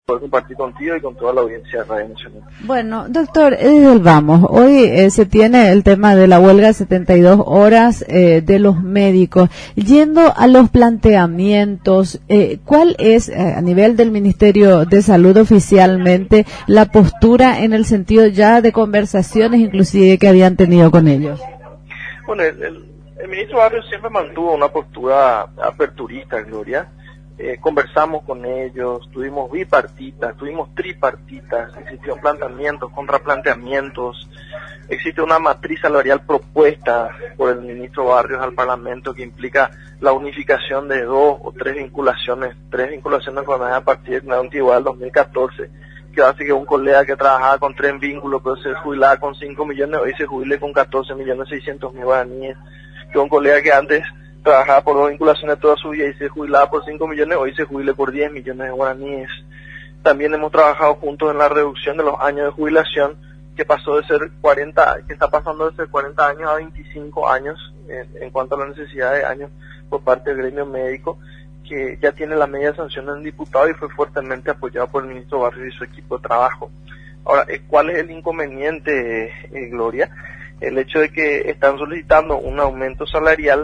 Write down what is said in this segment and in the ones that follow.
poder compartir contigo y con toda la audiencia de Radio Nacional. Bueno, doctor, vamos, hoy se tiene el tema de la huelga 72 horas de los médicos. Yendo a los planteamientos, ¿cuál es, a nivel del Ministerio de Salud oficialmente, la postura en el sentido ya de conversaciones inclusive que habían tenido con ellos? Bueno, el ministro Barrios siempre mantuvo una postura aperturista, Gloria. Conversamos con ellos, tuvimos bipartitas, tuvimos tripartitas, existieron planteamientos, contraplanteamientos, existe una matriz salarial propuesta por el ministro Barrios al Parlamento que implica la unificación de 2 o 3 vinculaciones con a partir de la antigüedad del 2014, que hace que un colega que trabajaba con 3 vínculos, pero se jubilaba con 5 millones, hoy se jubile con 14.600.000 guaraníes, que un colega que antes trabajaba por 2 vinculaciones toda su vida y se jubilaba por 5 millones, hoy se jubile por 10 millones de guaraníes. También hemos trabajado juntos en la reducción de los años de jubilación, que pasó de ser 40, que está pasando de ser 40 años a 25 años, en cuanto a la necesidad de años por parte del gremio médico, que ya tiene la media sanción en diputado y fue fuertemente apoyado por el ministro Barrios y su equipo de trabajo. Ahora, ¿cuál es el inconveniente, Gloria? El hecho de que están solicitando un aumento salarial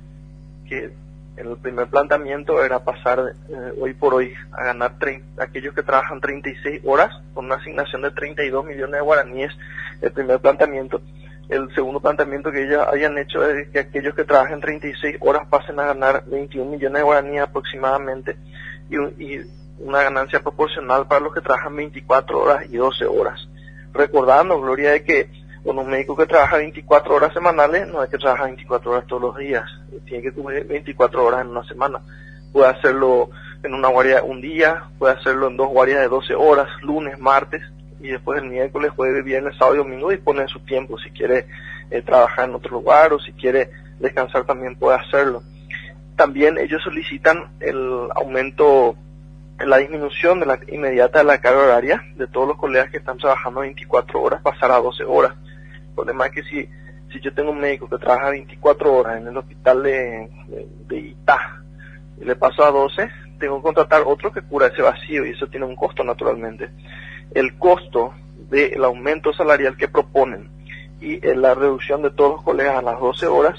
que en el primer planteamiento era pasar hoy por hoy a ganar aquellos que trabajan 36 horas con una asignación de 32 millones de guaraníes, el primer planteamiento. El segundo planteamiento que ellos hayan hecho es que aquellos que trabajen 36 horas pasen a ganar 21 millones de guaraníes aproximadamente y una ganancia proporcional para los que trabajan 24 horas y 12 horas. Recordando, Gloria, de que con un médico que trabaja 24 horas semanales, no hay que trabajar 24 horas todos los días, tiene que cubrir 24 horas en una semana. Puede hacerlo en una guardia un día, puede hacerlo en 2 guardias de 12 horas, lunes, martes, y después el miércoles, jueves, viernes, sábado y domingo dispone de su tiempo. Si quiere trabajar en otro lugar o si quiere descansar también puede hacerlo. También ellos solicitan el aumento, la disminución de la inmediata de la carga horaria de todos los colegas que están trabajando 24 horas, pasar a 12 horas. El problema es que si yo tengo un médico que trabaja 24 horas en el hospital de Itá y le paso a 12, tengo que contratar otro que cubra ese vacío y eso tiene un costo naturalmente. El costo del aumento salarial que proponen y la reducción de todos los colegas a las 12 horas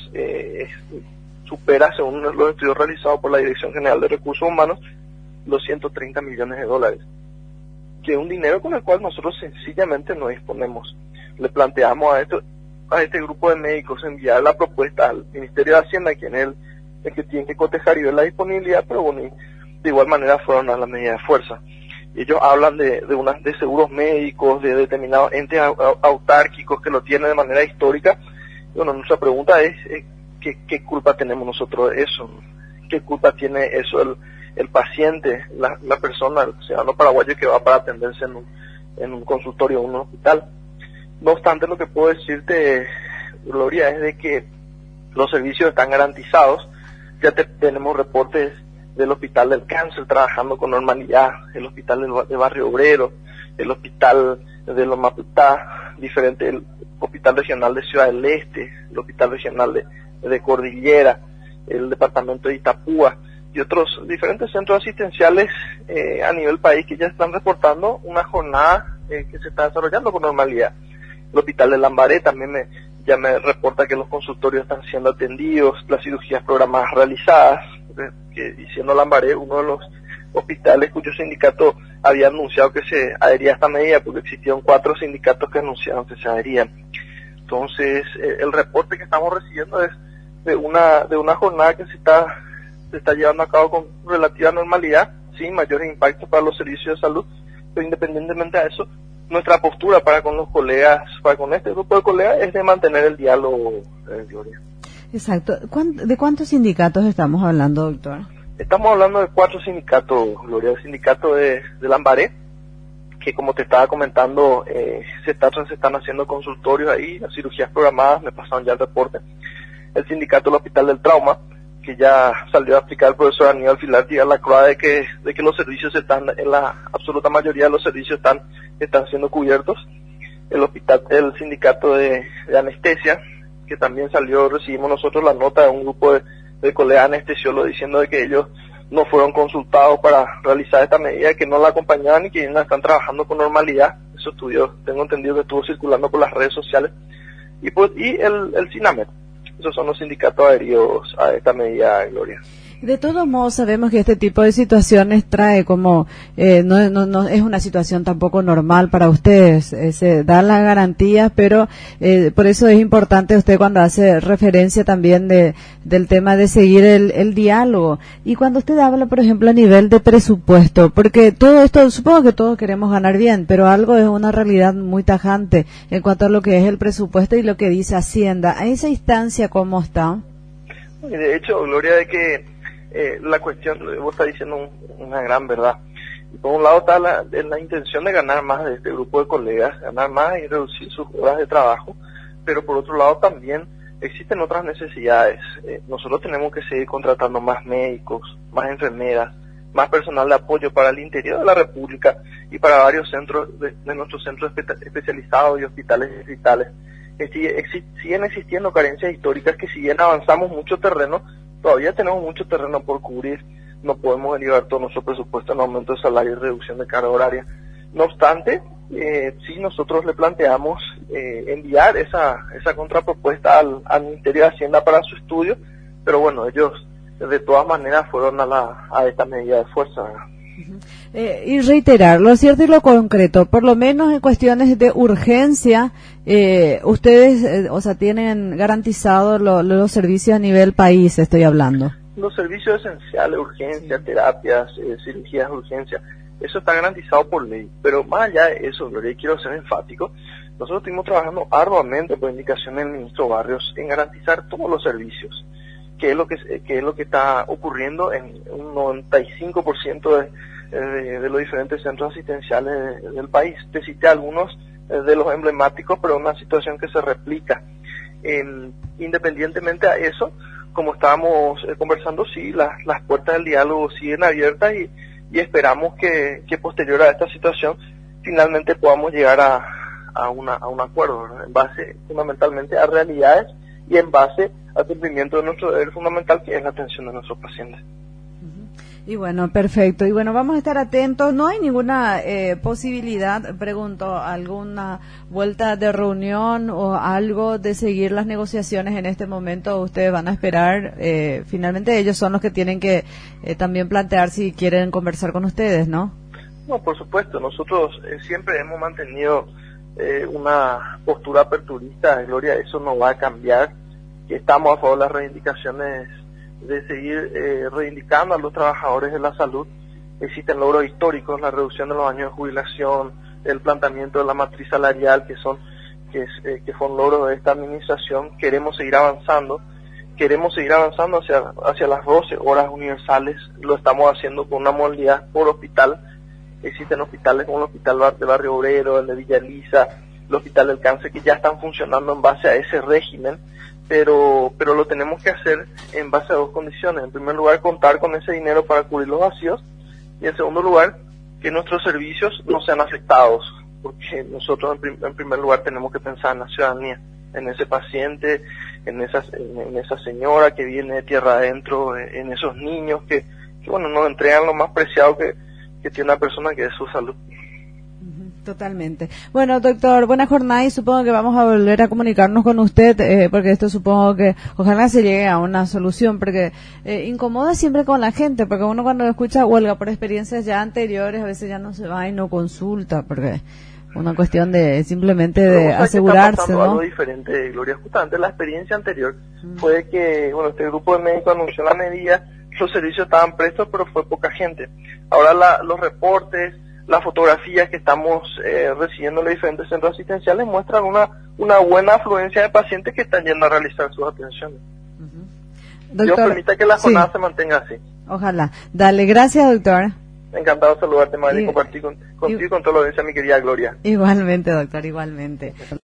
supera, según los estudios realizados por la Dirección General de Recursos Humanos, los 130 millones de dólares, que es un dinero con el cual nosotros sencillamente no disponemos. Le planteamos a este grupo de médicos enviar la propuesta al Ministerio de Hacienda, quien es el que tiene que cotejar y ver la disponibilidad, pero bueno, de igual manera fueron a la medida de fuerza. Ellos hablan de seguros médicos, de determinados entes autárquicos que lo tienen de manera histórica. Bueno, nuestra pregunta es ¿qué culpa tenemos nosotros de eso? ¿Qué culpa tiene eso el paciente, la persona, el ciudadano paraguayo que va para atenderse en un consultorio o en un hospital? No obstante, lo que puedo decirte, Gloria, es de que los servicios están garantizados. Ya tenemos reportes del Hospital del Cáncer trabajando con normalidad, el Hospital de Barrio Obrero, el Hospital de Lomaputá, el Hospital Regional de Ciudad del Este, el Hospital Regional de Cordillera, el Departamento de Itapúa y otros diferentes centros asistenciales a nivel país que ya están reportando una jornada que se está desarrollando con normalidad. El Hospital de Lambaré también ya me reporta que los consultorios están siendo atendidos, las cirugías programadas realizadas, y siendo Lambaré uno de los hospitales cuyo sindicato había anunciado que se adhería a esta medida, porque existían 4 sindicatos que anunciaron que se adherían. Entonces, el reporte que estamos recibiendo es de una jornada que se está llevando a cabo con relativa normalidad, sin mayores impactos para los servicios de salud, pero independientemente de eso, nuestra postura para con los colegas, para con este grupo de colegas, es de mantener el diálogo, Gloria. Exacto. ¿De cuántos sindicatos estamos hablando, doctor? Estamos hablando de 4 sindicatos, Gloria. El sindicato de Lambaré, que como te estaba comentando, se están haciendo consultorios ahí, las cirugías programadas, me pasaron ya el reporte. El sindicato del Hospital del Trauma, que ya salió a explicar el profesor Aníbal Filarti a la CROA de que los servicios en la absoluta mayoría de los servicios están siendo cubiertos. El sindicato de anestesia, que también recibimos nosotros la nota de un grupo de colegas anestesiólogos diciendo de que ellos no fueron consultados para realizar esta medida, que no la acompañaban y que la están trabajando con normalidad. Esos estudios, tengo entendido que estuvo circulando por las redes sociales. Y el SINAMED. Esos son los sindicatos adheridos a esta medida, Gloria. De todos modos, sabemos que este tipo de situaciones trae como, no es una situación tampoco normal para ustedes, se dan las garantías, pero por eso es importante usted cuando hace referencia también del tema de seguir el diálogo. Y cuando usted habla, por ejemplo, a nivel de presupuesto, porque todo esto, supongo que todos queremos ganar bien, pero algo es una realidad muy tajante en cuanto a lo que es el presupuesto y lo que dice Hacienda. ¿A esa instancia cómo está? De hecho, Gloria, de que la cuestión, vos estás diciendo una gran verdad. Y por un lado está la intención de ganar más de este grupo de colegas, ganar más y reducir sus horas de trabajo, pero por otro lado también existen otras necesidades. Nosotros tenemos que seguir contratando más médicos, más enfermeras, más personal de apoyo para el interior de la República y para varios centros de nuestros centros especializados y hospitales distritales. Siguen existiendo carencias históricas que, si bien avanzamos mucho terreno, todavía tenemos mucho terreno por cubrir. No podemos derivar todo nuestro presupuesto en aumento de salario y reducción de carga horaria. No obstante, sí nosotros le planteamos enviar esa contrapropuesta al Ministerio de Hacienda para su estudio, pero bueno, ellos de todas maneras fueron a esta medida de fuerza. Y reiterar, lo cierto y lo concreto, por lo menos en cuestiones de urgencia, ustedes, tienen garantizado los servicios a nivel país, estoy hablando. Los servicios esenciales, urgencia, terapias, cirugías de urgencia, eso está garantizado por ley. Pero más allá de eso, Gloria, quiero ser enfático, nosotros estuvimos trabajando arduamente por indicación del ministro Barrios en garantizar todos los servicios, que es lo que está ocurriendo en un 95% de los diferentes centros asistenciales del país. Te cité algunos de los emblemáticos, pero una situación que se replica. Independientemente a eso, como estábamos conversando, sí, las puertas del diálogo siguen abiertas y esperamos que posterior a esta situación finalmente podamos llegar a un acuerdo, ¿verdad? En base fundamentalmente a realidades y en base al cumplimiento de nuestro deber fundamental, que es la atención de nuestros pacientes. Y bueno, perfecto. Y bueno, vamos a estar atentos. ¿No hay ninguna posibilidad, pregunto, alguna vuelta de reunión o algo de seguir las negociaciones en este momento? ¿Ustedes van a esperar? Finalmente ellos son los que tienen que también plantear si quieren conversar con ustedes, ¿no? No, por supuesto. Nosotros siempre hemos mantenido una postura aperturista, Gloria. Eso no va a cambiar. Estamos a favor de las reivindicaciones, de seguir reivindicando a los trabajadores de la salud. Existen logros históricos, la reducción de los años de jubilación, el planteamiento de la matriz salarial, que fue un logro de esta administración. Queremos seguir avanzando hacia las 12 horas universales. Lo estamos haciendo con una modalidad por hospital. Existen hospitales como el Hospital de Barrio Obrero, el de Villa Elisa, el Hospital del Cáncer, que ya están funcionando en base a ese régimen. Pero lo tenemos que hacer en base a dos condiciones. En primer lugar, contar con ese dinero para cubrir los vacíos, y en segundo lugar, que nuestros servicios no sean afectados, porque nosotros en primer lugar tenemos que pensar en la ciudadanía, en ese paciente, en esa señora que viene de tierra adentro, en esos niños que nos entregan lo más preciado que tiene una persona, que es su salud. Totalmente. Bueno, doctor, buena jornada, y supongo que vamos a volver a comunicarnos con usted, porque esto supongo que ojalá se llegue a una solución, porque incomoda siempre con la gente, porque uno cuando escucha huelga por experiencias ya anteriores, a veces ya no se va y no consulta, porque una cuestión de simplemente de asegurarse, ¿no? Algo diferente, Gloria. Justamente la experiencia anterior fue que, este grupo de médicos anunció la medida, los servicios estaban prestos, pero fue poca gente. Ahora los reportes, las fotografías que estamos recibiendo en los diferentes centros asistenciales muestran una buena afluencia de pacientes que están yendo a realizar sus atenciones. Doctor, Dios permita que la jornada se mantenga así. Ojalá. Dale, gracias, doctor. Encantado de saludarte, María, y compartir contigo y con toda la audiencia, mi querida Gloria. Igualmente, doctor, igualmente.